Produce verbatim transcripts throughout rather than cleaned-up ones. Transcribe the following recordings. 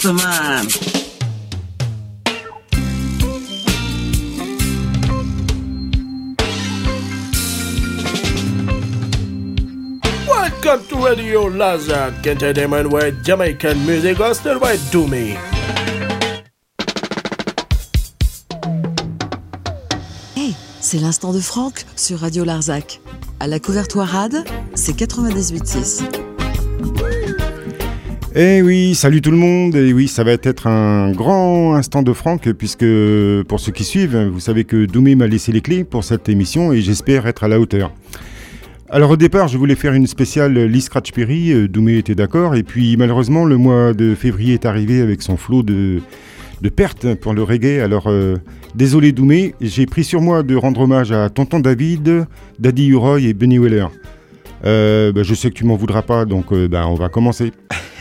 Rastaman. Welcome to Radio Larzac, entertainment with Jamaican music hosted by Doomy. Hey, c'est l'instant de Franck sur Radio Larzac. À la couverture rad, c'est quatre-vingt-dix-huit six. Eh oui, salut tout le monde. Et oui, ça va être un grand instant de Franck, puisque pour ceux qui suivent, vous savez que Doomy m'a laissé les clés pour cette émission et j'espère être à la hauteur. Alors au départ, je voulais faire une spéciale Lee Scratch Perry, Doomy était d'accord, et puis malheureusement, le mois de février est arrivé avec son flot de, de pertes pour le reggae. Alors euh, désolé Doomy, j'ai pris sur moi de rendre hommage à Tonton David, Daddy Uroy et Benny Weller. Euh, bah, je sais que tu m'en voudras pas, donc euh, bah, on va commencer.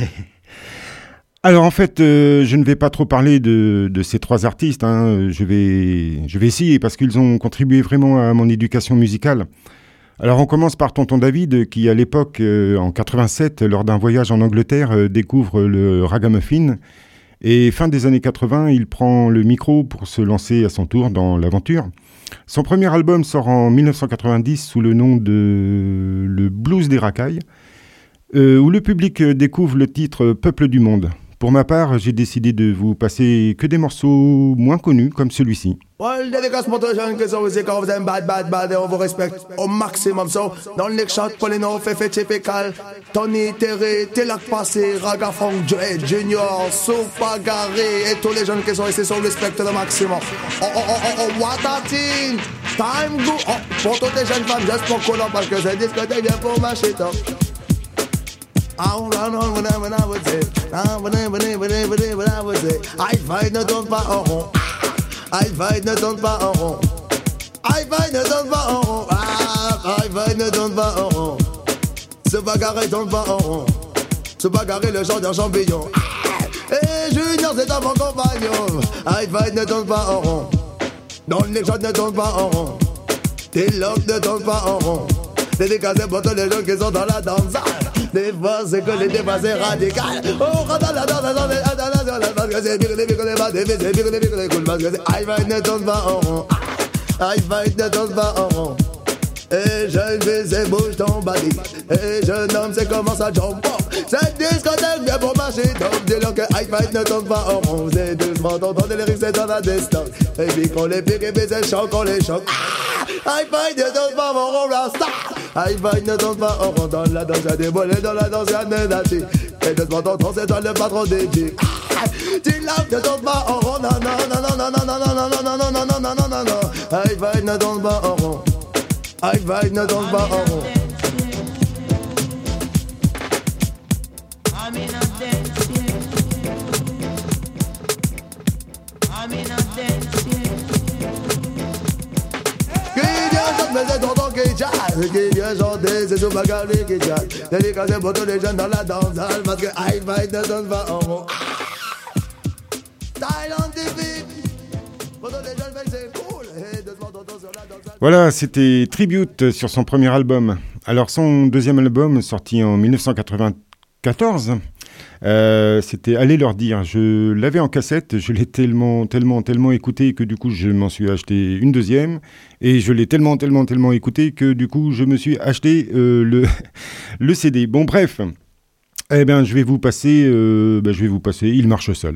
Alors en fait, euh, je ne vais pas trop parler de, de ces trois artistes, hein. je, vais, je vais essayer parce qu'ils ont contribué vraiment à mon éducation musicale. Alors on commence par Tonton David qui à l'époque, euh, en quatre-vingt-sept, lors d'un voyage en Angleterre, euh, découvre le ragamuffin. Et fin des années quatre-vingts, il prend le micro pour se lancer à son tour dans l'aventure. Son premier album sort en dix-neuf cent quatre-vingt-dix sous le nom de Le Blues des Racailles, euh, où le public découvre le titre Peuple du Monde. Pour ma part, j'ai décidé de vous passer que des morceaux moins connus comme celui-ci. Well, dédicace pour tous les jeunes qui sont ici, quand vous êtes bad, bad, bad, et on vous respecte au maximum. So, dans le shot, Paulino, Fefe, Typical, Tony, Terry, Télac Passé, Raga Funk, Joe, Junior, Soupa, Gary, et tous les jeunes qui sont ici sont respectés au maximum. Oh, oh, oh, oh, oh, what a team! Time go! Oh, pour toutes les jeunes femmes, juste pour Colomb, parce que c'est discothèque bien pour ma shit up. I don't know when I when I would say, I when I when I when I when I when I would say, I fight ne tourne pas en rond, I fight ne tourne pas en rond, I fight ne tourne pas en rond, ah, I fight ne tourne pas en rond, se bagarrer tourne pas en rond, se bagarrer le genre d'un champignon, et Junior c'est un bon compagnon, I fight ne tourne pas en rond, dans les shots ne tourne pas en rond, tes locks ne tournent pas en rond, dédicacé pour tous les gens qui sont dans la danse. Des fois c'est que les débats c'est radical. Oh, quand dans la danse, dans la danse, parce que c'est pire, les pires, les bas, c'est pire, les pire, les cool, parce que c'est I fight ne tourne pas en rond. I fight ne tourne pas en rond. Et jeune fille, c'est bouge ton body. Et jeune homme, c'est comment ça jump up. Cette discothèque vient pour marcher. Donc dis-leur que I fight ne tourne pas en rond. C'est doucement, t'entends les lyrics, c'est dans la distance. Et puis qu'on les pique, et puis c'est chaud, qu'on les choque. I fight ne tourne pas en rond, Rasta. I fight ne tourne pas en rond. Dans la danse, y'a des bolets, dans la danse, y'a des natis. Et doucement, t'entends, c'est toi le patron des dix. Dis-leur ne tourne pas en rond. Non, non, non, non, non, non, non, non, non, non, non, non, non, non, non, non, non. I fight ne tourne pas en rond. I fight ne tourne pas en rond. Qui vient chanter, c'est sur ma galerie qui jazz. Dédicacé pour tous les jeunes dans la danse, parce que I fight ne tourne pas en rond. Thailand T V, pour tous les jeunes, c'est cool. Voilà, c'était Tribute sur son premier album. Alors son deuxième album, sorti en dix-neuf cent quatre-vingt-quatorze, euh, c'était Allez leur dire. Je l'avais en cassette, je l'ai tellement, tellement, tellement écouté que du coup je m'en suis acheté une deuxième. Et je l'ai tellement, tellement, tellement écouté que du coup je me suis acheté euh, le, le C D. Bon bref, eh bien je vais vous passer, euh, ben, je vais vous passer Il marche seul.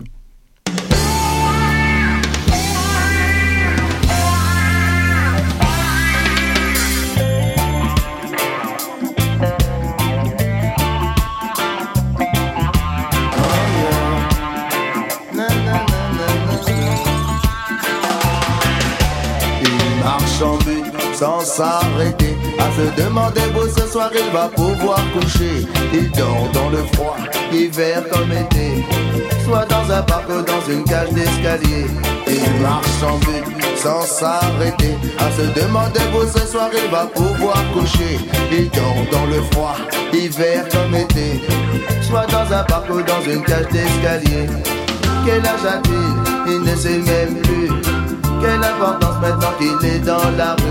Sans s'arrêter, à se demander où ce soir il va pouvoir coucher. Il dort dans le froid, hiver comme été, soit dans un parc ou dans une cage d'escalier. Il marche en but, sans s'arrêter, à se demander où ce soir il va pouvoir coucher. Il dort dans le froid, hiver comme été, soit dans un parc ou dans une cage d'escalier. Quel âge a-t-il? Il ne sait même plus. Quelle importance maintenant qu'il est dans la rue.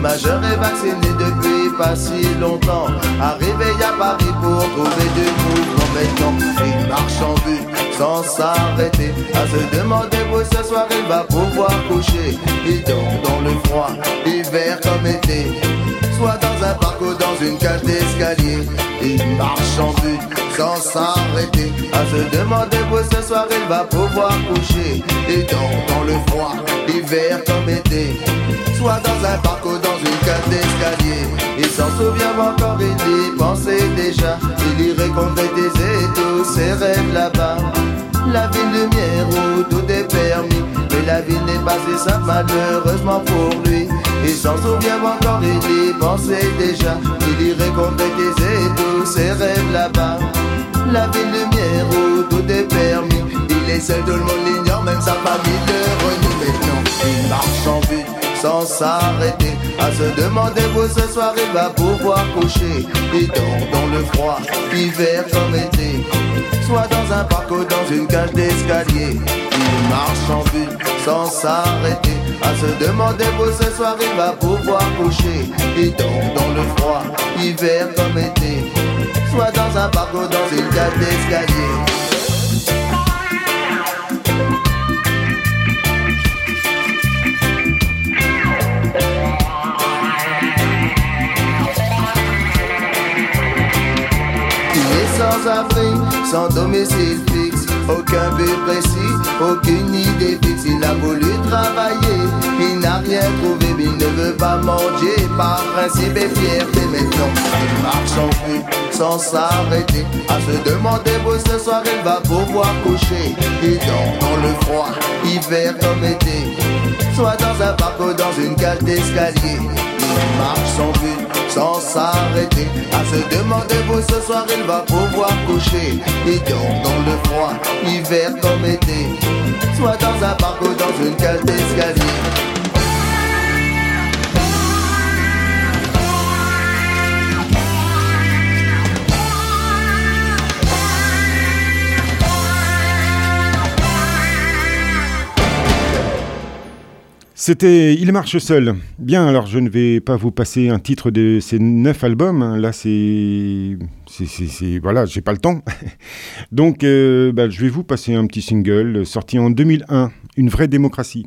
majeur et vacciné depuis pas si longtemps. Arrivé à Paris pour trouver du mouvement maintenant. Il marche en but sans s'arrêter, à se demander où ce soir il va pouvoir coucher. Il dort dans le froid, hiver comme été, soit dans un parc ou dans une cage d'escalier. Il marche en but sans s'arrêter, à se demander où ce soir il va pouvoir coucher. Il dort dans le froid, hiver comme été, soit dans un parc ou dans une cage d'escalier. Il s'en souvient encore, il y pensait déjà. Il irait concrétiser tous ses rêves là-bas. La ville lumière où tout est permis, mais la vie n'est pas si simple malheureusement pour lui. Il s'en souvient encore, il y pensait déjà. Il irait concrétiser tous ses rêves là-bas. La ville lumière où tout est permis. Il est seul, tout le monde l'ignore, même sa famille le renie. Maintenant il marche en but sans s'arrêter, à se demander où ce soir il va pouvoir coucher. Il dort dans le froid, hiver comme été, soit dans un parc ou dans une cage d'escalier. Il marche en but sans s'arrêter, à se demander où ce soir il va pouvoir coucher. Il dort dans le froid, hiver comme été, soit dans un parc ou dans une cage d'escalier. Sans abri, sans domicile fixe, aucun but précis, aucune idée fixe. Il a voulu travailler, il n'a rien trouvé, mais il ne veut pas manger par principe et fierté. Maintenant il marche en but sans s'arrêter, à se demander où ce soir il va pouvoir coucher. Il dort dans le froid, hiver comme été, soit dans un parc ou dans une cage d'escalier. Il marche sans but sans s'arrêter, à se demander où ce soir il va pouvoir coucher. Il dort dans le froid, hiver comme été, soit dans un parc ou dans une cage d'escalier. C'était Il marche seul. Bien, alors je ne vais pas vous passer un titre de ces neuf albums. Là, c'est... c'est, c'est, c'est voilà, j'ai pas le temps. Donc, euh, bah, je vais vous passer un petit single sorti en deux mille un, Une vraie démocratie.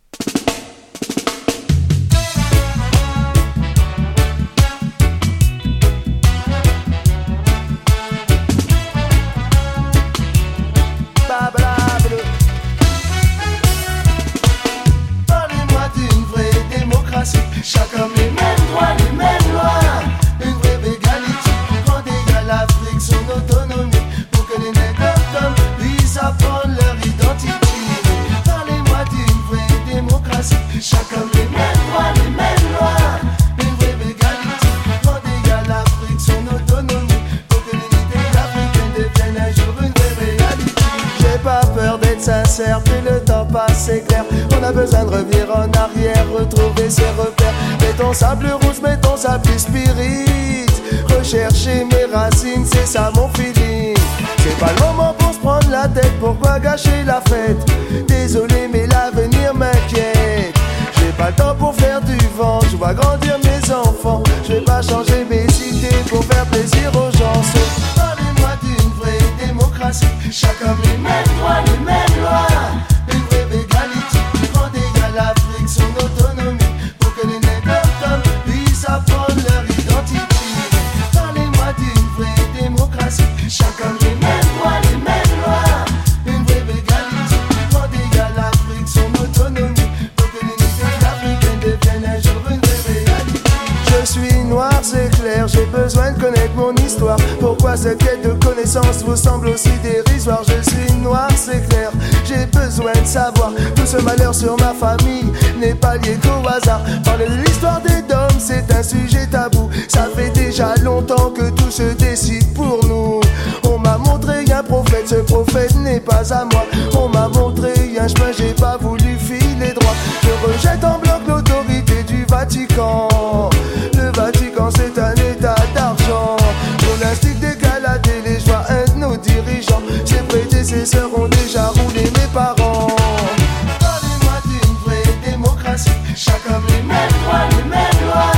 Chacun les mêmes droits, les mêmes lois. Une vraie égalité, rendre égal l'Afrique son autonomie, pour que les nègres puissent apprendre leur identité. Parlez-moi d'une vraie démocratie. Chacun les mêmes droits, les mêmes lois. Une vraie égalité, rendre égal l'Afrique son autonomie, pour que l'unité africaine devienne un jour une vraie réalité. J'ai pas peur d'être sincère, plus le temps passe, c'est clair. On a besoin de revenir en arrière, retrouver ses repères. Mettons sable rouge, mettons sable spirit. Rechercher mes racines, c'est ça mon feeling. C'est pas le moment pour se prendre la tête, pourquoi gâcher la fête? Désolé mais l'avenir m'inquiète. J'ai pas le temps pour faire du vent, je vois grandir mes enfants. Je vais pas changer mes idées pour faire plaisir aux gens. So, parlez-moi d'une vraie démocratie. Chacun les mêmes droits, les mêmes lois. Une vraie égalité, rendre égal l'Afrique son autonomie, pour que les nègres puissent apprendre leur identité. Parlez-moi d'une vraie démocratie. Chacun les mêmes droits, les mêmes lois. Une vraie égalité, rendre égal l'Afrique son autonomie, pour que l'unité africaine devienne un jour une vraie réalité. Je suis noir, c'est clair, j'ai besoin de connaître mon histoire. Pourquoi cette quête de connaissance vous semble aussi dérisoire? Je suis noir, c'est clair, j'ai besoin de savoir. Tout ce malheur sur ma famille n'est pas lié qu'au hasard. Parler de l'histoire des dômes, c'est un sujet tabou. Ça fait déjà longtemps que tout se décide pour nous. On m'a montré un prophète, ce prophète n'est pas à moi. On m'a montré un chemin, j'ai pas voulu filer droit. Je rejette en bloc l'autorité du Vatican. Le Vatican c'est un état d'argent. On instique d'égal à télé, je vois un de nos dirigeants. Ses prédécesseurs ont déjà roulé mes parents. Parlez-moi d'une vraie démocratie. Chacun les mêmes droits, les mêmes lois.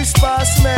qui se passe, man?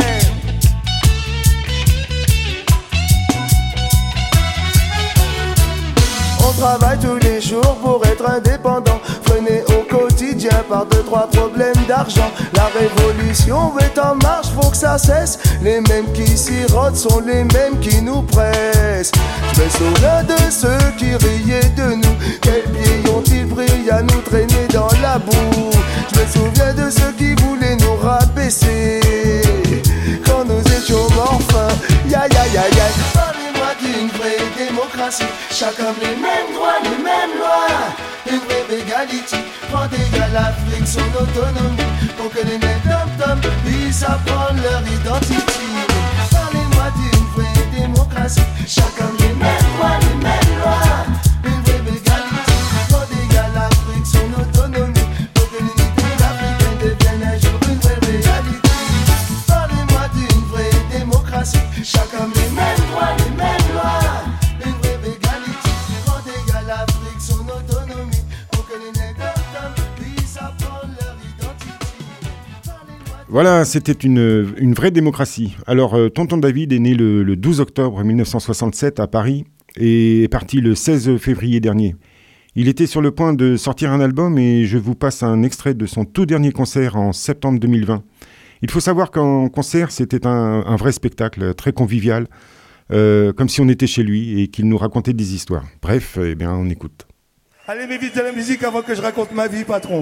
On travaille tous les jours pour être indépendant, freiné au quotidien par deux, trois problèmes d'argent. La révolution est en marche, faut que ça cesse. Les mêmes qui sirotent sont les mêmes qui nous pressent. Je me souviens de ceux qui riaient de nous. Quels pieds ont-ils pris à nous traîner dans la boue? Je me souviens de ceux qui voulaient nous rabaisser quand nous étions morphins. Ya ya ya ya. Parlez-moi d'une vraie démocratie. Chacun les mêmes droits, les mêmes lois. Une vraie égalité. Prendre égal l'Afrique son autonomie pour que les nègres tom-tom puissent apprendre leur identité. Parlez-moi d'une vraie démocratie. Chacun les mêmes droits, les mêmes lois. Une vraie égalité. Prendre égal l'Afrique son autonomie pour que l'unité africaine devienne un jour une vraie réalité. Parlez-moi d'une vraie démocratie. Chacun les mêmes droits, les mêmes lois. Une vraie égalité. Prendre égal l'Afrique son autonomie pour que les nègres puissent apprendre leur identité. Voilà, c'était une, une vraie démocratie. Alors, euh, Tonton David est né le, le douze octobre mille neuf cent soixante-sept à Paris et est parti le seize février dernier. Il était sur le point de sortir un album et je vous passe un extrait de son tout dernier concert en septembre deux mille vingt. Il faut savoir qu'en concert, c'était un, un vrai spectacle, très convivial, euh, comme si on était chez lui et qu'il nous racontait des histoires. Bref, eh bien, on écoute. Allez, mais vite de la musique avant que je raconte ma vie, patron.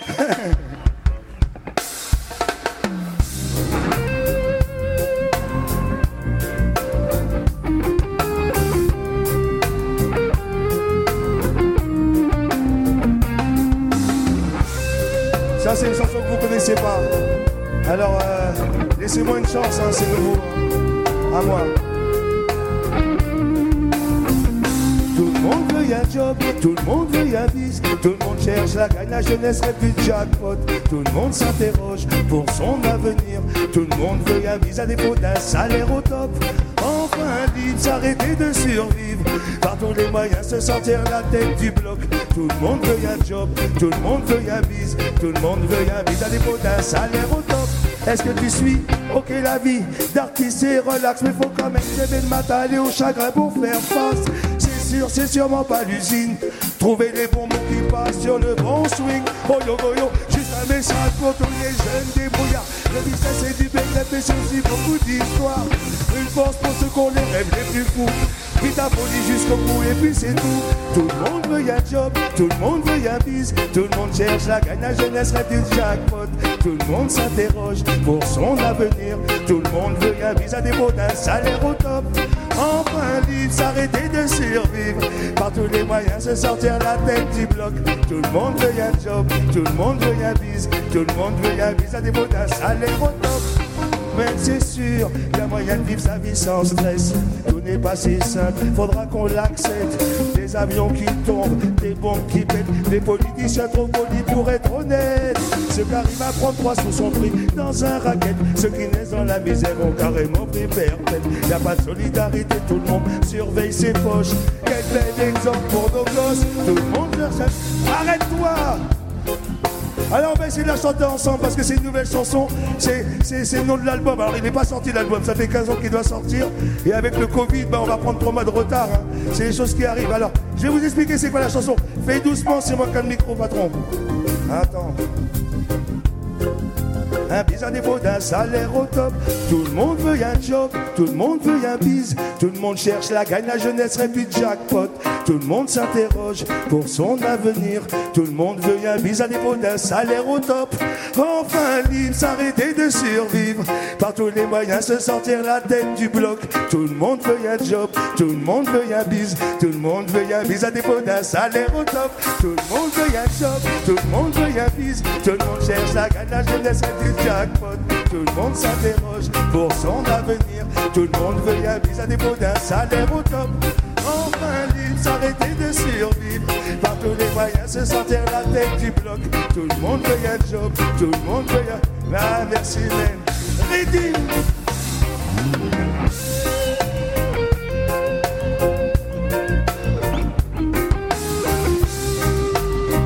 Ça, c'est une chanson que vous connaissez pas. Alors, euh, laissez-moi une chance, hein, c'est nouveau. Hein. À moi. Tout le monde veut un job, tout le monde veut un bis, tout le monde cherche la gagne, la jeunesse rêve du jackpot. Tout le monde s'interroge pour son avenir, tout le monde veut un bis à défaut d'un salaire au top. Enfin libre, s'arrêter de survivre, par tous les moyens se sortir la tête du bloc. Tout le monde veut un job, tout le monde veut un bis, tout le monde veut un bis à défaut d'un salaire au top. Est-ce que tu suis? Ok, la vie d'artiste c'est relax, mais faut quand même rêver le matin, aller au chagrin pour faire face. C'est sûr, c'est sûrement pas l'usine. Trouver les bons mots qui passent sur le bon swing. Oh yo yo yo, juste un message pour tous les jeunes débrouillards. Le business c'est du bec, mais c'est aussi beaucoup d'histoires. Une force pour ceux qu'on les rêve les plus fous. Vite à folie jusqu'au bout et puis c'est tout. Tout le monde veut un job, tout le monde veut un bis. Tout le monde cherche la gagne, la jeunesse rêve du jackpot. Tout le monde s'interroge pour son avenir. Tout le monde veut un bis à défaut d'un salaire au top. Enfin libre, s'arrêter de survivre, par tous les moyens se sortir la tête du bloc. Tout le monde veut un job, tout le monde veut un bis, tout le monde veut un bis à défaut d'un salaire au top. Mais c'est sûr, y a moyen de vivre sa vie sans stress. Tout n'est pas si simple, faudra qu'on l'accepte. Des avions qui tombent, des bombes qui pètent, des politiciens trop polis pour être honnêtes. Ceux qui arrivent à prendre trois sous son prix dans un racket. Ceux qui naissent dans la misère ont carrément pris perpète. Y a pas de solidarité, tout le monde surveille ses poches. Quel bel exemple pour nos gosses, tout le monde cherche. Arrête-toi! Alors on va essayer de la chanter ensemble parce que c'est une nouvelle chanson, c'est, c'est, c'est le nom de l'album. Alors il n'est pas sorti l'album, ça fait quinze ans qu'il doit sortir. Et avec le Covid, bah, on va prendre trois mois de retard, hein. C'est les choses qui arrivent. Alors je vais vous expliquer c'est quoi la chanson. Fais doucement, c'est moi qui ai le micro, patron. Attends. Un bis à défaut d'un salaire au top. Tout le monde veut un job, tout le monde veut un bis. Tout le monde cherche la gagne, la jeunesse rêve du jackpot. Tout le monde s'interroge pour son avenir. Tout le monde veut un bis à défaut d'un salaire au top. Enfin libre, s'arrêter de survivre, par tous les moyens se sortir la tête du bloc. Tout le monde veut un job, tout le monde veut un bis. Tout le monde veut un bis à défaut d'un salaire au top. Tout le monde veut un job, tout le monde veut un bis. Tout le monde cherche la gagne, la jeunesse rêve du jackpot. Tout le monde s'interroge pour son avenir. Tout le monde veut un bis à défaut d'un salaire au top. Enfin libre, s'arrêter de survivre, par tous les moyens se sortir la tête du bloc. Tout le monde veut un job, tout le monde veut un... Ah merci man. Ready.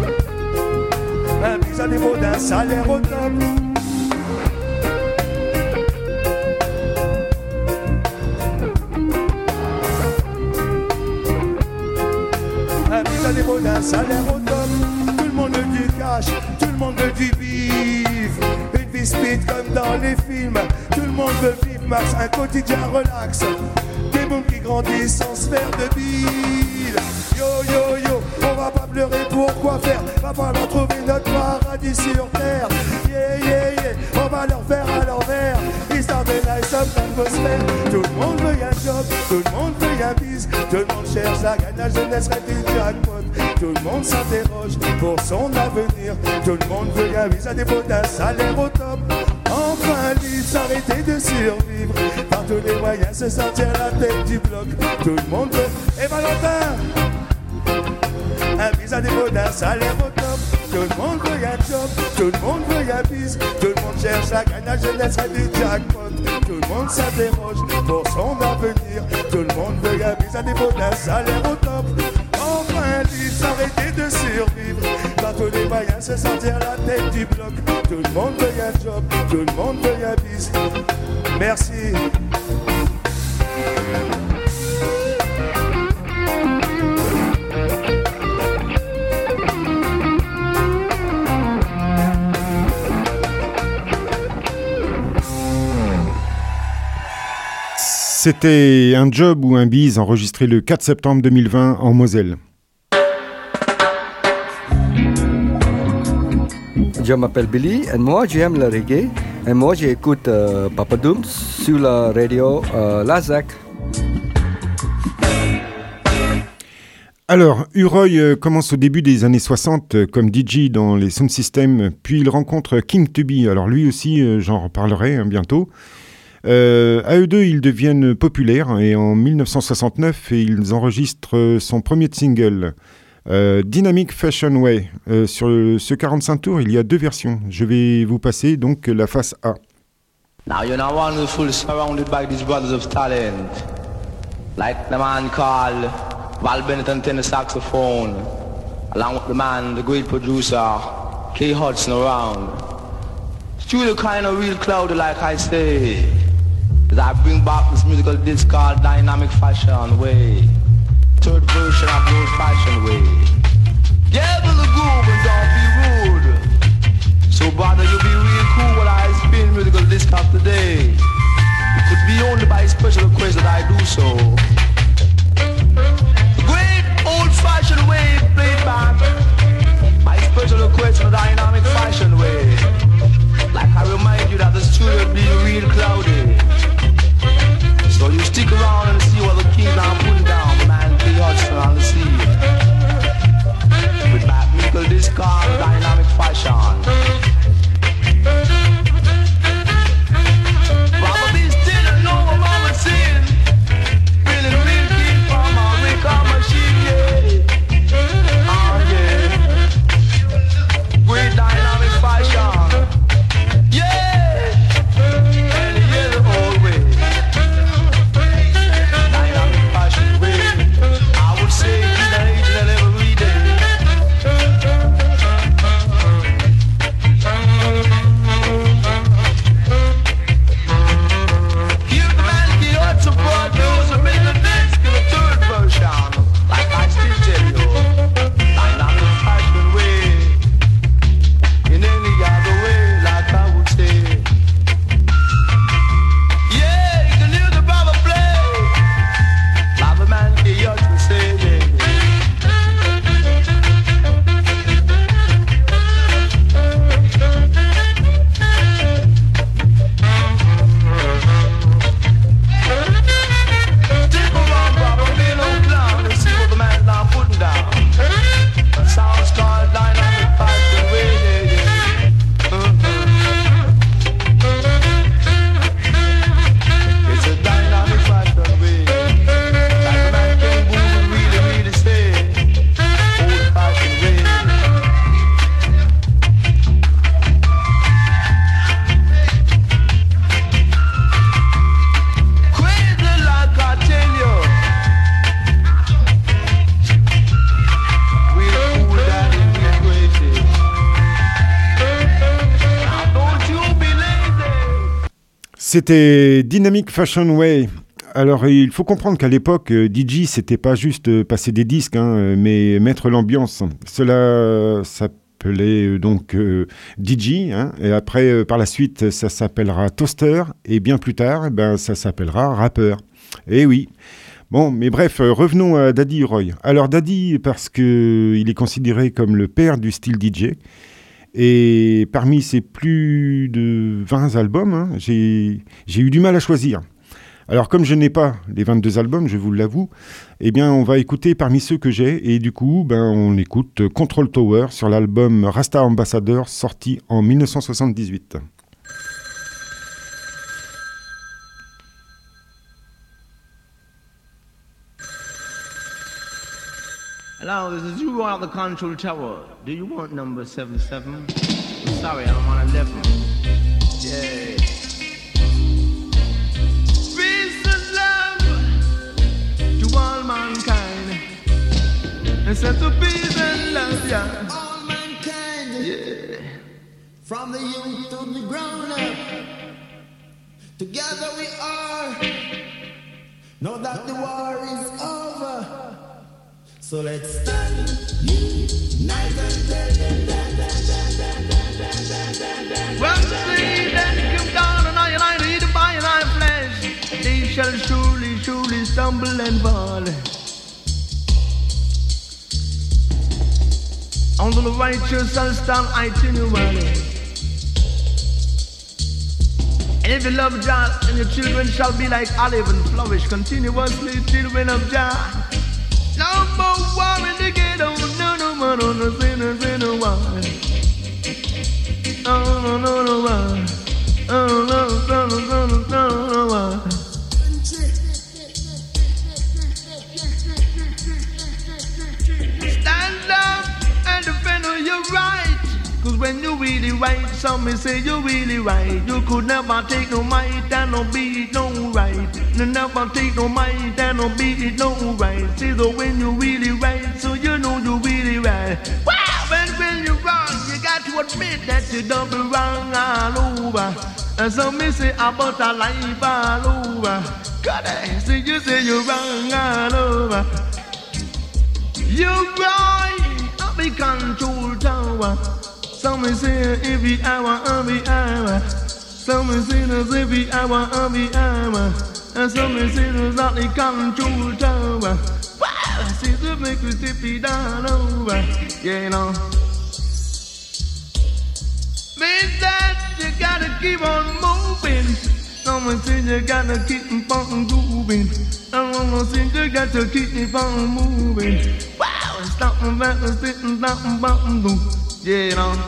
Un bis à défaut d'un salaire au top. un salaire au top. Tout le monde veut du cash, tout le monde veut du vivre. Une vie speed comme dans les films. Tout le monde veut vivre max, un quotidien relax. Des mômes qui grandissent sans se faire de bile. Yo yo yo, on va pas pleurer pour quoi faire. Va falloir trouver notre paradis sur terre. Yeah yeah yeah, on va leur faire à l'envers. Histoire de nice up l'atmosphère. Tout le monde veut un job, tout le monde veut un bis. Tout le monde cherche la gagne, la jeunesse rêve du jackpot. Tout le monde s'interroge pour son avenir. Tout le monde veut un bis à défaut d'un salaire au top. Enfin libre, s'arrêter de survivre. Par tous les moyens, se sortir la tête du bloc. Tout le monde veut. Et Valentin, un bis à défaut d'un salaire au top. Tout le monde veut un job, tout le monde veut un bis. Tout le monde cherche la gagne, la jeunesse rêve du jackpot. Tout le monde s'interroge pour son avenir. Tout le monde veut un bis à défaut d'un salaire au top. Enfin libre, s'arrêter de survivre. Par tous les moyens, se sortir la tête du bloc. Tout le monde veut un job, tout le monde veut un bis. Merci. C'était un job ou un bise enregistré le quatre septembre deux mille vingt en Moselle. Je m'appelle Billy et moi j'aime le reggae et moi j'écoute euh, Papa Dooms sur la radio euh, Larzac. Alors, Uroy euh, commence au début des années soixante euh, comme D J dans les sound systems, puis il rencontre King Tubby. Alors lui aussi, euh, j'en reparlerai hein, bientôt. Euh, à eux deux, ils deviennent populaires et en dix-neuf cent soixante-neuf, ils enregistrent son premier single, euh, Dynamic Fashion Way. Euh, sur le, ce quarante-cinq tours, il y a deux versions. Je vais vous passer donc la face A. Now you're not wonderful, surrounded by these brothers of talent, like the man called Val Bennett and tenor saxophone, along with the man, the great producer, K. Hudson around. Studio kind of real cloudy, like I say, as I bring back this musical disc called Dynamic Fashion Way, third version of the old fashion way. Get in the groove and don't be rude. So brother, you be real cool when I spin musical disc of today. It could be only by special request that I do so. Great old fashioned way played back by special request for Dynamic Fashion Way. Like I remind you that the studio be real cloudy. So you stick around and see what the king now putting down, man, K. Hudson on the scene. With that musical disc called Dynamic Fashion. Probably still don't know what mama saying. Feeling real keen from a record machine, yeah. Oh yeah. Great Dynamic Fashion. Yeah! And here's the old way. Dynamic fashion way. I would say in the age that every day. Give the man the odds of broad news and make the disc in a third version. Like I still tell you. Dynamic fashion way. In any other way. I would say, yeah, you can hear the brother play. Like the man he used to say, yeah. Stick around, brother, be no clown and see what the man's now putting down. Sounds called Dynamic Fashion Way, yeah, yeah. Uh-huh. It's a dynamic fashion way. Like a man can move and really, really stay. Old fashioned way. Crazy like I tell you. Real cool daddy, real crazy. Now don't you be lazy. C'était Dynamic Fashion Way Alors, il faut comprendre qu'à l'époque, D J, c'était pas juste passer des disques, hein, mais mettre l'ambiance. Cela s'appelait donc euh, D J, hein, et après, euh, par la suite, ça s'appellera toaster, et bien plus tard, eh ben, ça s'appellera rappeur. Eh oui. Bon, mais bref, euh, revenons à Daddy Roy. Alors, Daddy, parce qu'il est considéré comme le père du style D J, et parmi ses plus de vingt albums, hein, j'ai, j'ai eu du mal à choisir. Alors, comme je n'ai pas les vingt-deux albums, je vous l'avoue, eh bien, on va écouter parmi ceux que j'ai. Et du coup, ben, on écoute Control Tower sur l'album Rasta Ambassador, sorti en dix-neuf cent soixante-dix-huit. Hello, this is you on the Control Tower. Do you want number seventy-seven? I'm sorry, I don't want eleven. Yeah. All mankind, and set to peace and love, yeah. All mankind, yeah. From the youth to the grown up, together we are. Know that the war is over, so let's stand united and tell them that, that, that, that, that, that, that, that. Well, see them come down and I and I eat by and I flesh. They shall surely, surely stumble and fall. Only the righteous shall stand itinerary. And if you love Jah, and your children shall be like olive and flourish continuously, children of Jah. No more war in the ghetto, no, no more, no, no, no, no, no, war. No, no, no, no, war. No, no, no, no, no, no, no, no, war. Stand up and defend your right. Cause when you really right, some may say you're really right. You could never take no might and no beat no right. You never take no might and no beat no right. See the when you really right, so you know you really right. Wow, and when you're wrong, you got to admit that you double wrong all over. And some may say about a life all over. God, I see you say you're wrong all over. You're right, I'll be control tower. Some may say every hour, every hour. Some may say there's every hour, every hour. And some may say there's not the control tower. Wow, see to make you tip it down over. Yeah, you know. Means that you gotta keep on moving. Someone say you gotta keep on moving. Someone say you got to keep on moving. Wow, stop and back and sit and stop and bump and do. Yeah, you know.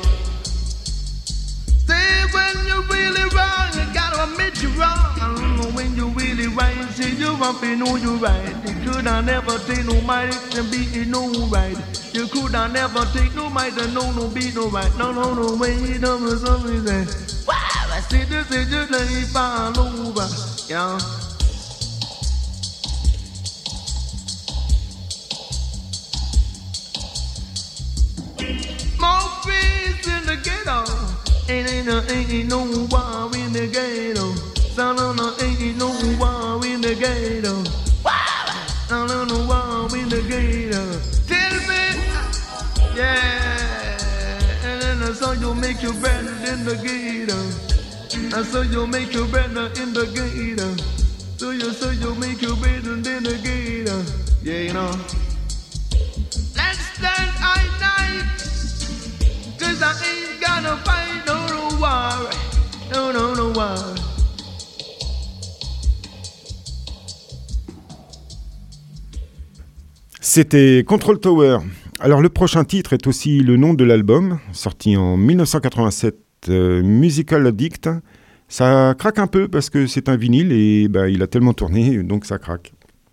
Say when you're really wrong, you gotta admit you're wrong. I don't know when you're really right. Say you up and know you're right. You could I never take no might and be it no right. You could I never take no might and no no be no right. No no no way no no something say. Wow, I see this is just like fall over. Yeah. More peace in the ghetto. Ain't, ain't, no, ain't no war in the ghetto. No, no, no, ain't no war in the ghetto. Wow! No, no, no war in the ghetto. Tell me, yeah. And then I saw you make you better in the ghetto. I saw you make you better in the ghetto. So you saw you make you better in the ghetto. Yeah, you know. Let's stand all night. Cause I ain't gonna fight no, no war. No, no, no war. C'était Control Tower. Alors le prochain titre est aussi le nom de l'album, sorti en dix-neuf cent quatre-vingt-sept, euh, Musical Addict. Ça craque un peu parce que c'est un vinyle et bah, il a tellement tourné, donc ça craque.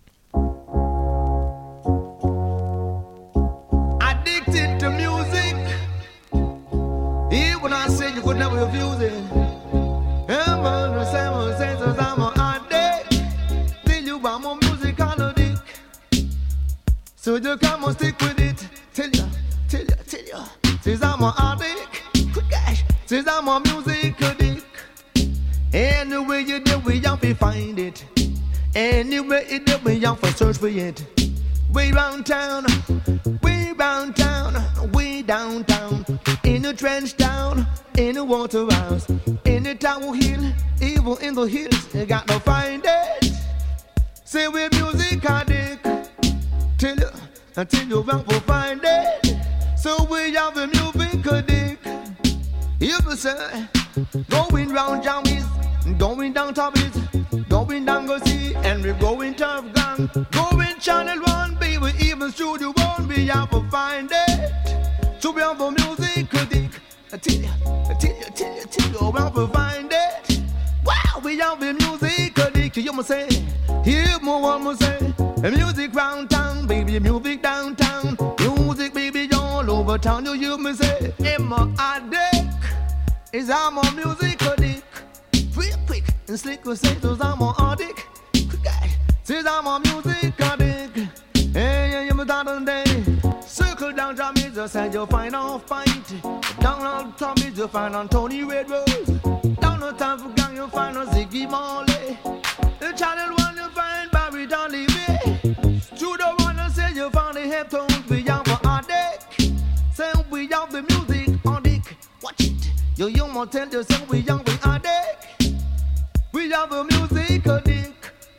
Addicted to music. Here when I say you could never refuse it. I'm on the same sense as I'm on addict. Till you buy more music on a dick. So you come and stick with it. Tell ya, tell ya, tell ya. Says I'm on addict. Quick cash. Says I'm on music addict. Anyway you do, we have to find it. Anyway, it did we young for search for it. Way round town, way round town, way downtown, in a trench town, in a water house, in the Tower Hill, even in the hills, you got to find it. Say with music I dig, till you, until you want to find it. So we have the music I dig. You will say, going round jammies, going down Tubbies, going down go see, and we're going Tough Gun, going Channel One, baby, even Studio One, we have to find it. So we have the music I dig. I tell you, I tell you, I tell you, I tell you, we have to find it. Wow, we have the music I dig. You must say, hear more one must say, the music round town, baby, music downtown, music, baby, all over town. You hear me say, Emma Addict is I'm on music addict. Real quick and slick will say, so I'm on addict. Quick guy says I'm on music addict. Hey, yeah, you're down day. Circle down Jamaica, said you'll find off Pint. Down on Tommy, you'll find on Tony Red Rose. Down on Time for Gang, you'll find on Ziggy Marley. The Channel One, you'll find Barry Dolly Bay. To the one that say you found the Heptones, we have for addict. Say we have the music addict. Watch it. You young man tell yourself we young, we addict. We have the music addict.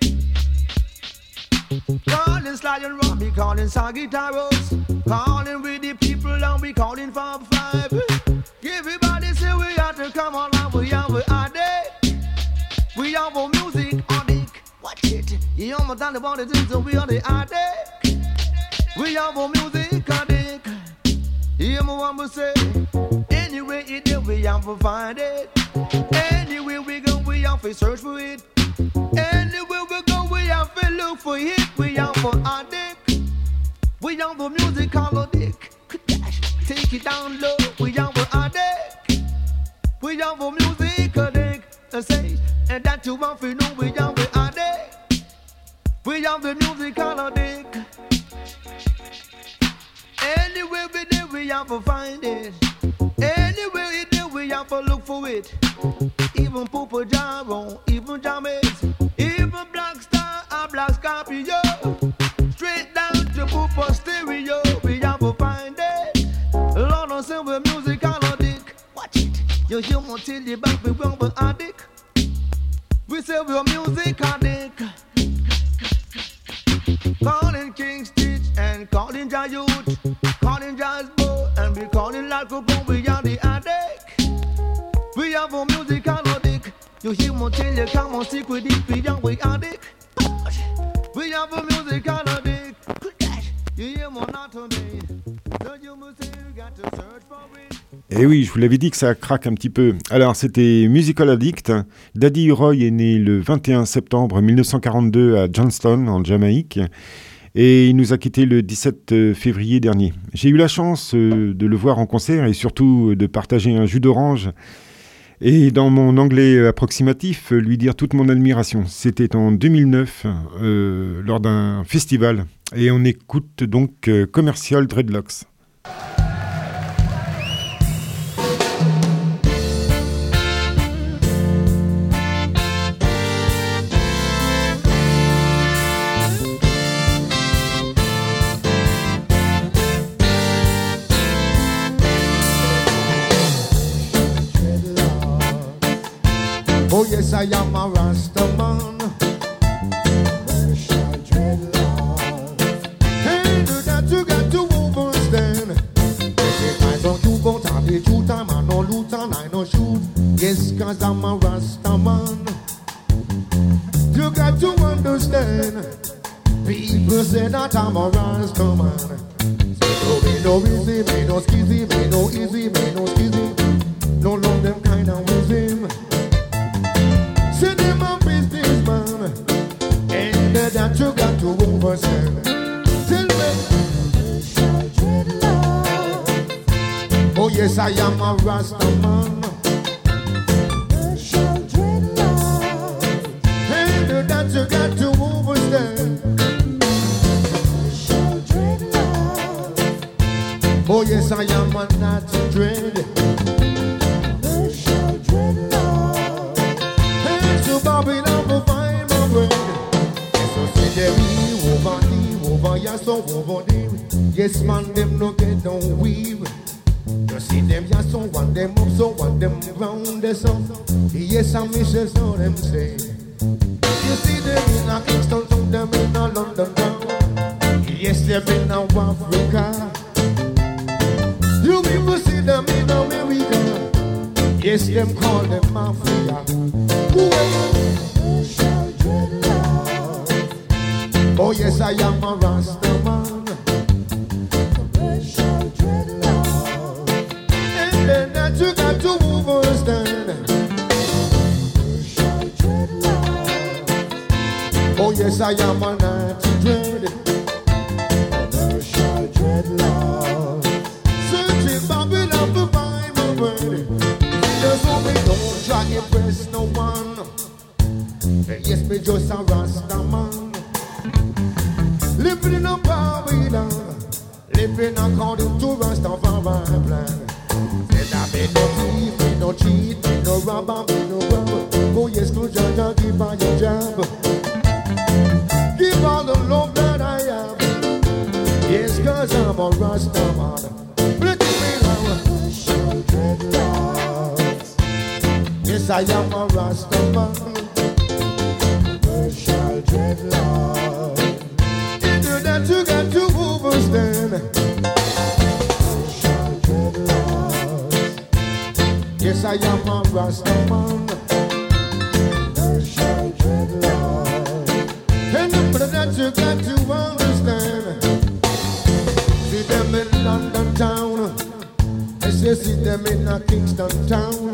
Calling Sly and Robbie, calling Saggy Taros, calling with the people and we calling Fab Five. Everybody say we have to come on and we have the addict. We have the music addict. Watch it. You young man tell about it, so we are the addict. We have the music addict. Hear me one will say, anyway it is, we have to find it. Anywhere we go, we have to search for it. Anywhere we go, we have to look for it. We have for addict. We have the music addict. Take it down low. We have for addict. We have for music addict. I say, and that you want to know, we have for addict. We have the music addict. Anywhere we do, we have to find it. Anywhere we do, we have to look for it. Even Papa Jaro, even James, even Black Star and Black Scorpio. Straight down to Papa Stereo, we have to find it. Lord, I say we're music addict. Watch it. You hear me tell you back, we won't be addict. We say we're music addict. Calling King Stitch and calling Jayut, calling Jazz Bo and we calling Lal Capone, we are the addict. We have a music addict. You hear me tell you, come on, stick with it, we are we addict. We have a music addict. You hear me not today. So you must say you got to search for it. Eh oui, je vous l'avais dit que ça craque un petit peu. Alors, c'était Musical Addict. Daddy Roy est né le vingt et un septembre mille neuf cent quarante-deux à Johnston, en Jamaïque. Et il nous a quittés le dix-sept février dernier. J'ai eu la chance euh, de le voir en concert et surtout de partager un jus d'orange. Et dans mon anglais approximatif, lui dire toute mon admiration. C'était en deux mille neuf, euh, lors d'un festival. Et on écoute donc euh, Commercial Dreadlocks. Oh yes, I am a Rastaman. Commercial dreadlocks. Hey, do that you got to understand. If I don't you go to the truth, I'm a no loot and I no shoot. Yes, cause I'm a Rastaman. You got to understand. People say that I'm a Rastaman. So me no easy, me no skizzy, me no easy, me no skizzy. No love them kind of with him. Say them a businessman, and that you got to understand. Tell me, oh yes, I am a Rastaman. And that you got to understand. Oh yes, I am a not dread. Bobby, now go find my bread. so over there. Yes, man, them no get no weave. You see them ya so one them up, so one them round the sun. Yes, I miss it, so them say. You see them in a Kingston, some them in a London town. Yes, them in a Africa. You people see them in America. Yes, them call them mafia. Oh yes, I am a Rasta man. And then that you got to understand. Oh yes, I am a anti-dread. Commercial dreadlock. Searching Babylon to find my word. Just so me don't try to impress no one. Yes, me just a Rasta man. Living in a Babylon, living according to Rastafari plan. Said I me no thief, me no cheat, me no robber, me no robber. Oh yes, to Jaja, give her your job. Give all the love that I have. Yes, cause I'm a Rasta man. Look at me now. Yes, I am a Rasta man. Commercial dreadlock. That you got to understand. Yes, I am a Rasta man. And the that you got to understand. See them in London town. I say see them in a Kingston town.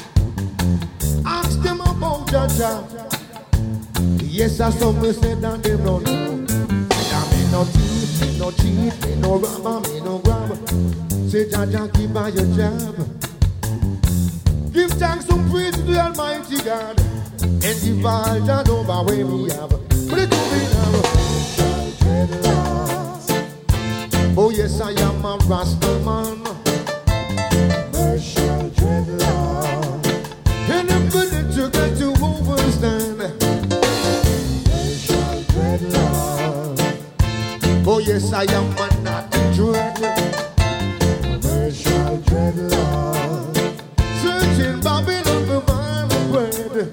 Ask them about Jaja. Yes, I saw me say that they don't know. No thief, no cheat, me no robber, me no grabber. Say Jaja, give her your job. Give thanks and praise to the Almighty God. And give all that over where we have. But it could be now. Oh yes, I am a Rasta man. Commercial dreadlock. And I'm gonna to get to understand. Commercial dreadlock. Oh yes, I am a naughty dread. Commercial dreadlock. Searching Babylon for my bread.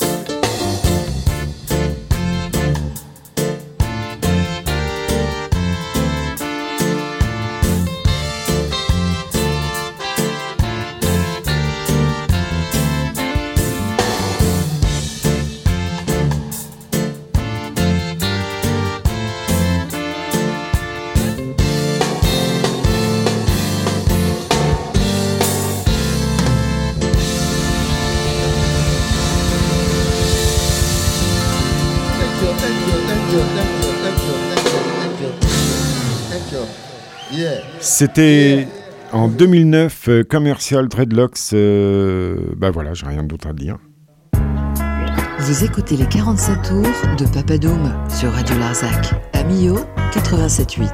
C'était en deux mille neuf, euh, Commercial Dreadlocks. Euh, bah voilà, j'ai rien d'autre à dire. Vous écoutez les quarante-sept tours de Papadoum sur Radio Larzac, à Millau, quatre-vingt-sept huit.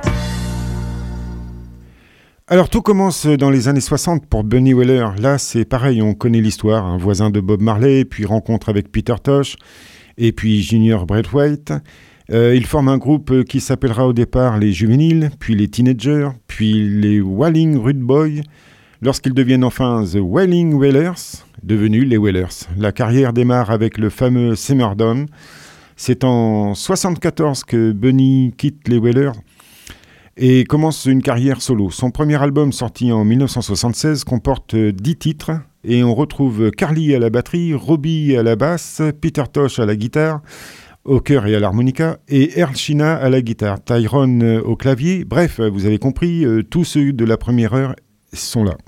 Alors tout commence dans les années soixante pour Bunny Wailer. Là c'est pareil, on connaît l'histoire, un voisin de Bob Marley, puis rencontre avec Peter Tosh, et puis Junior Braithwaite. Euh, ils forment un groupe qui s'appellera au départ les Juvéniles, puis les Teenagers, puis les Wailing Rude Boys, lorsqu'ils deviennent enfin The Wailing Wailers, devenus les Wailers. La carrière démarre avec le fameux Summer Dawn. C'est en soixante-quatorze que Bunny quitte les Wailers et commence une carrière solo. Son premier album, sorti en dix-neuf cent soixante-seize, comporte dix titres et on retrouve Carly à la batterie, Robbie à la basse, Peter Tosh à la guitare, au chœur et à l'harmonica, et Earl Sheena à la guitare, Tyrone au clavier. Bref, vous avez compris, euh, tous ceux de la première heure sont là.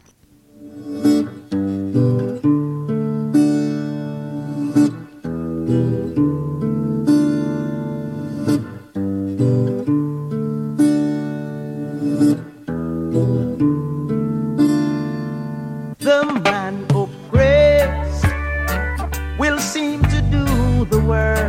The man of grace will seem to do the work,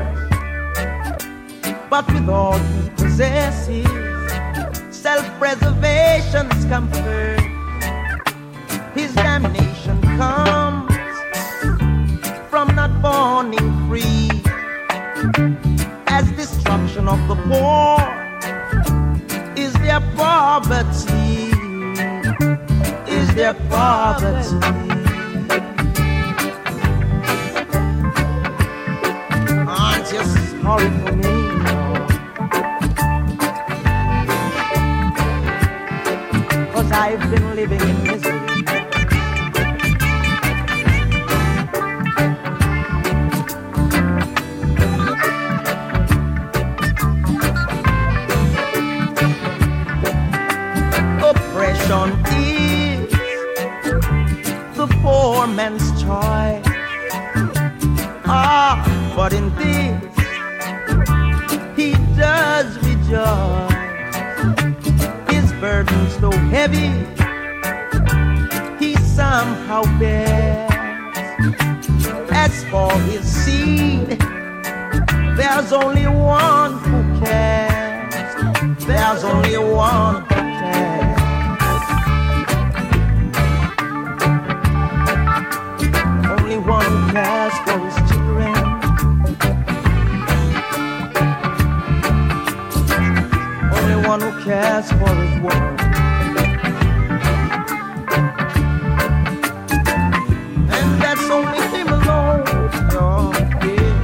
but with all he possesses, self-preservation's comfort, his damnation comes from not borning free, as destruction of the poor is poverty? Is there poverty? Aren't you sorry for me? Cause I've been living in misery. Oppression is the poor man's choice. Ah, but in this he does rejoice. His burden so heavy he somehow bears. As for his seed, there's only one who cares. There's only one who cares. Only one who cares for his children. Only one who cares for his world. And that's only him alone. Oh, yeah.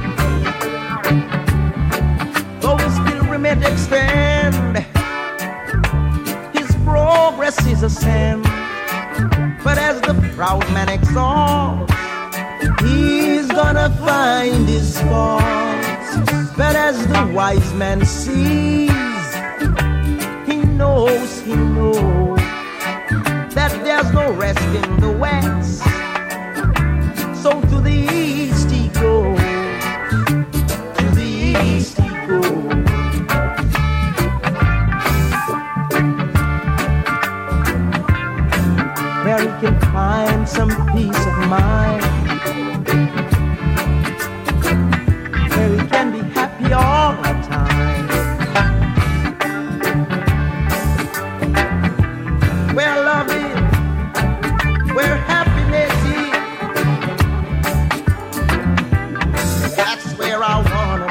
Though he still remains extend, his progress is a sin. But as the proud man exalts, he's gonna find his faults. But as the wise man sees, he knows, he knows that there's no rest in the west. So to the east he goes, to the east he goes. Where he can find some peace of mind, where he can be happy all the time, where love is, where happiness is. That's where I wanna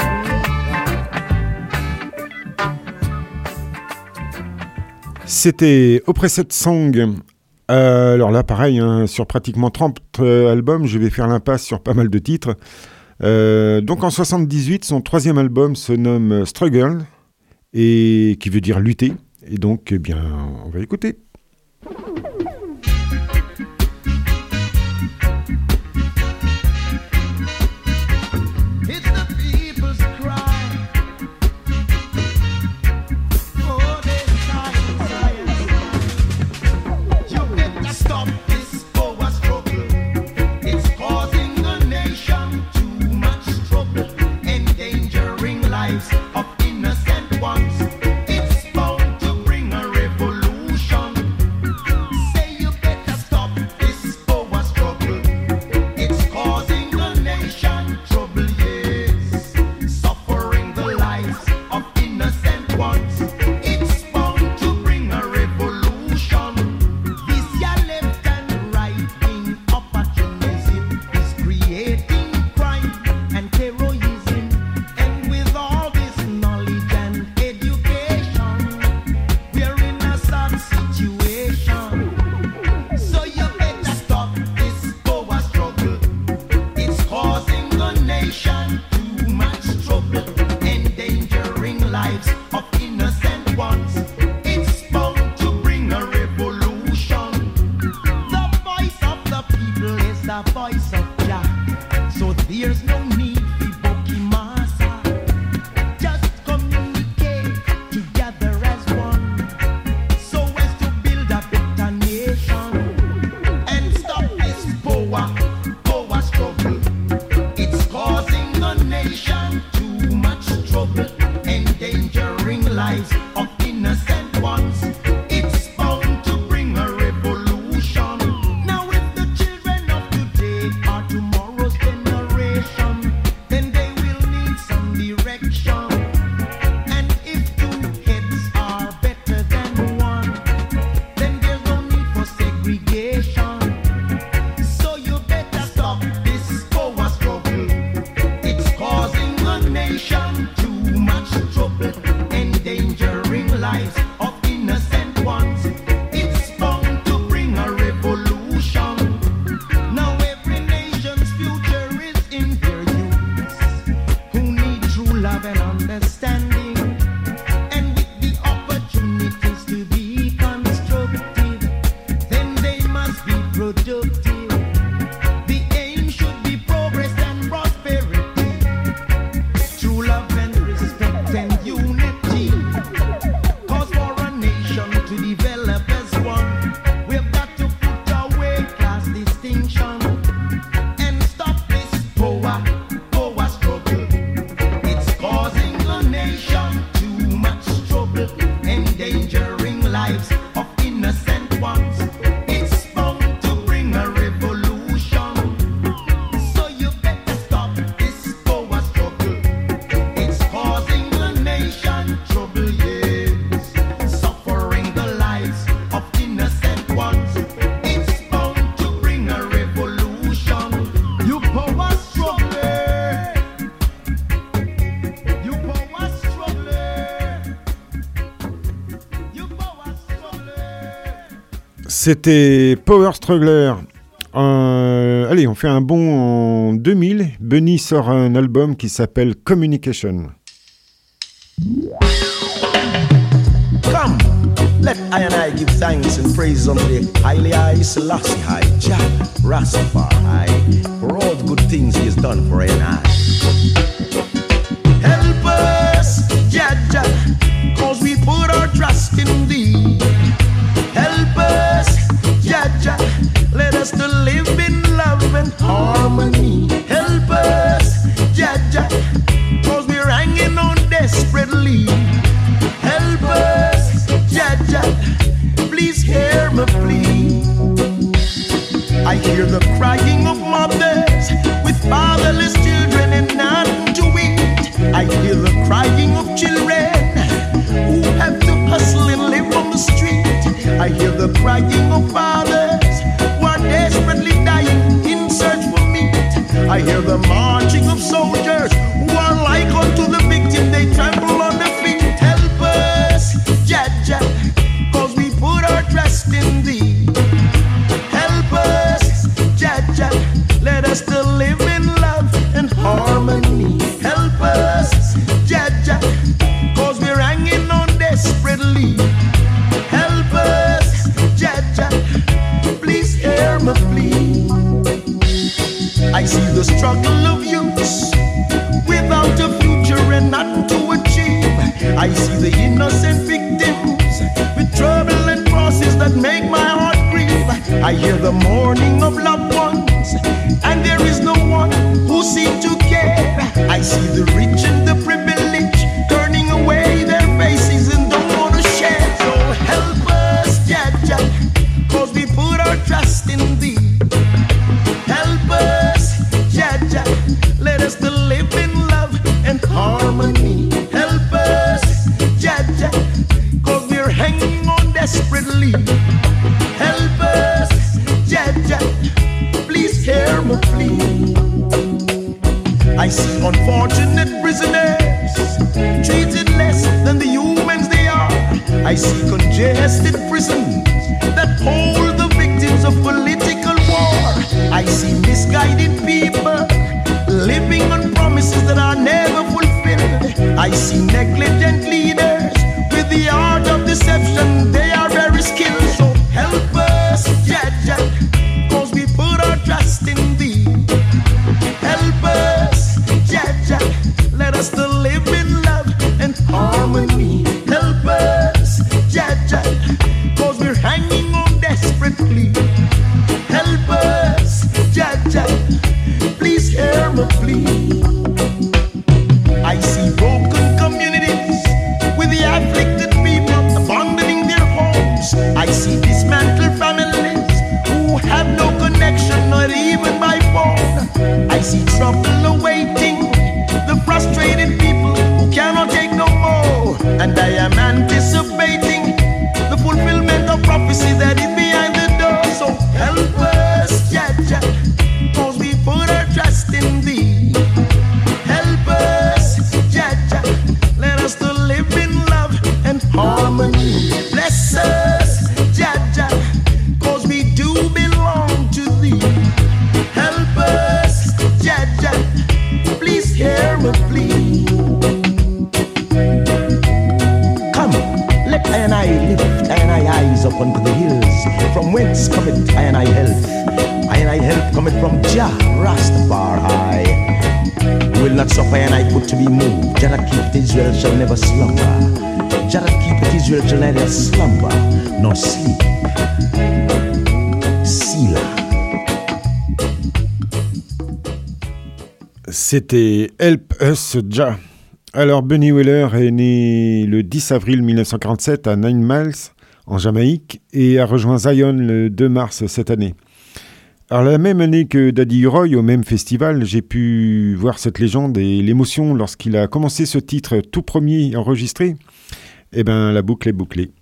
be. C'était Oppressed Song. Euh, alors là, pareil, hein, sur pratiquement trente euh, albums, je vais faire l'impasse sur pas mal de titres. Euh, donc en soixante-dix-huit, son troisième album se nomme Struggle, et qui veut dire lutter. Et donc, eh bien, on va écouter. Of innocent ones, it's bound to bring a revolution. tomorrow's generation. C'était Power Struggler. Euh, allez, on fait un bond en deux mille. Bunny sort un album qui s'appelle Communication. Come, let I and I give thanks and praise unto the highly high Selassie high Jah Rastafari for all the good things he has done for I and I. Help us, Jah Jah, cause we put our trust in thee. Help us, Jah Jah, let us to live in love and harmony. Help us, Jah Jah, cause we're hanging on desperately. Help us, Jah Jah, please hear me plea. I hear the crying of mothers with fatherless children and none to eat. I hear the crying of children who have to hustle and live on the street. I hear the crying of fathers who are desperately dying in search for meat. I hear the marching of soldiers who are like unto the victim, they trample on their feet. Help us, Jah Jah, cause we put our trust in thee. Help us, Jah Jah, let us to live in love and harmony. Help us, Jah Jah, cause we're hanging on desperately. Help us, Jah Jah, please hear me plea. I see the struggle of youths without a future and nothing to achieve. I see the innocent victims with trouble and crosses that make my heart grieve. I hear the mourning of loved ones and there is no one who seems to care. I see the rich and the privileged turning away their faces and don't want to share. So help us, Jah Jah, cause we put our trust in thee. Help us, Jah Jah, let us to live in love and harmony. Help us, Jah Jah, cause we're hanging on desperately. Help us, Jah Jah, please hear me plea. I see unfortunate prisoners treated less than the humans they are. I see congested prisons that hold the victims of political war. I see misguided people living on promises that are never fulfilled. I see negligent leaders with the art of deception, they are very skilled. So help us, Jah Jah, cause we put our trust in thee. Help us, Jah Jah, let us to live in love and harmony. Help us, Jah Jah, cause we're hanging on desperately. Help us, Jah Jah, please hear me plea. I see broken communities with the afflicted people abandoning their homes. I see dismantled families who have no connection, not even by phone. I see trouble awaiting the frustrated people who cannot take no more. And I am anticipating the fulfillment of prophecy that is behind the door. So help us, Jah Jah, cause we put our trust in thee. Help us, Jah Jah, let us to live in love and harmony. Bless us, Jah Jah, cause we do belong to thee. Help us, Jah Jah, please hear me plea. Come, let I and I lift I and I eyes up unto the hills, from whence cometh I and I help. I and I help cometh from Jah Rastafari. Will not suffer and I put to be moved. Jah that keepeth Israel shall never slumber. Jah that keepeth Israel shall neither slumber nor sleep. Selah. C'était Help Us Jah. Alors Bunny Wailer est né le dix avril mille neuf cent quarante-sept à Nine Miles en Jamaïque et a rejoint Zion le deux mars cette année. Alors la même année que Daddy Roy, au même festival, j'ai pu voir cette légende et l'émotion lorsqu'il a commencé ce titre tout premier enregistré. Eh bien, la boucle est bouclée.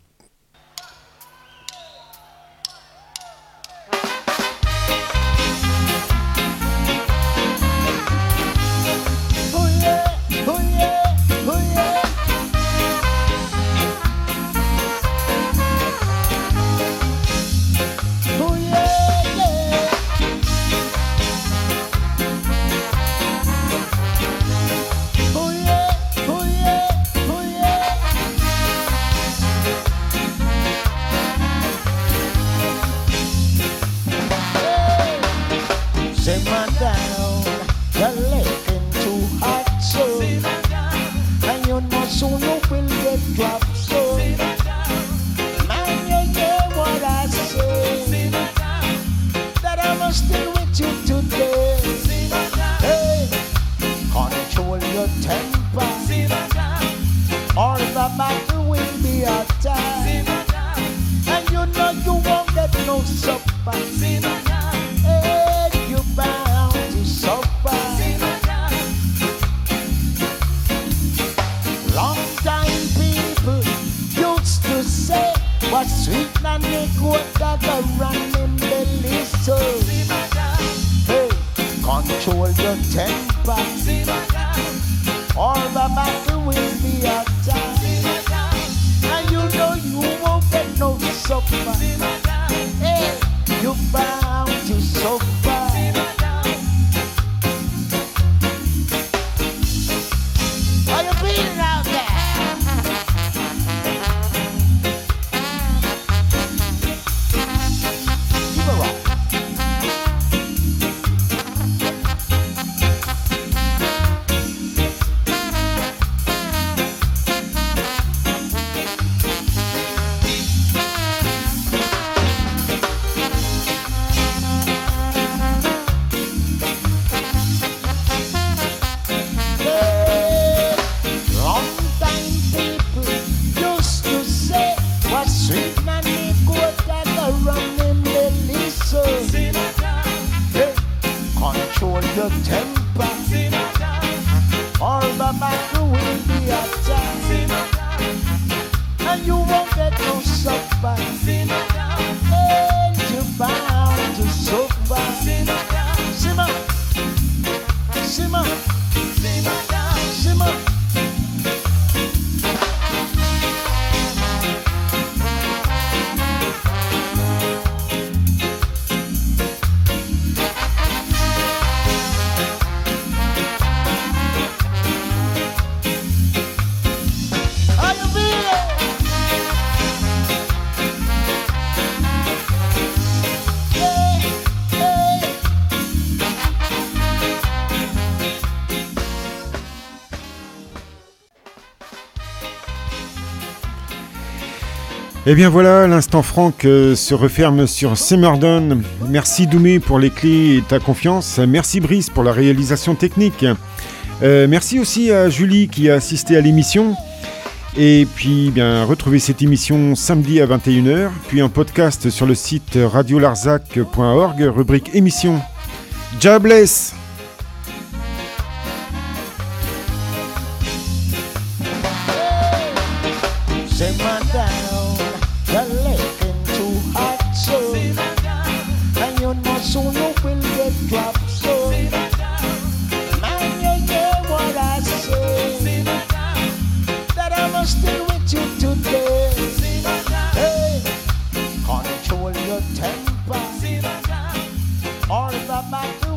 the running belly, so hey, control your temper, or the battle will be attacked, and you know you won't get no supper. Hey, you bound to suffer. Are you feeling out there? Your temper, or the battle will be attacked, and you won't get no supper, and you're bound to suffer. Simmer, simmer, simmer. Et bien voilà, l'instant Franck euh, se referme sur Simmerdon. Merci Doumé pour les clés et ta confiance. Merci Brice pour la réalisation technique. Euh, merci aussi à Julie qui a assisté à l'émission. Et puis, bien, retrouvez cette émission samedi à vingt et une heures, puis un podcast sur le site radio larzac point org, rubrique émission. God bless! Soon you will get dropped, so man, you hear what I say, that I must stay with you today. Hey, control your temper, or the battle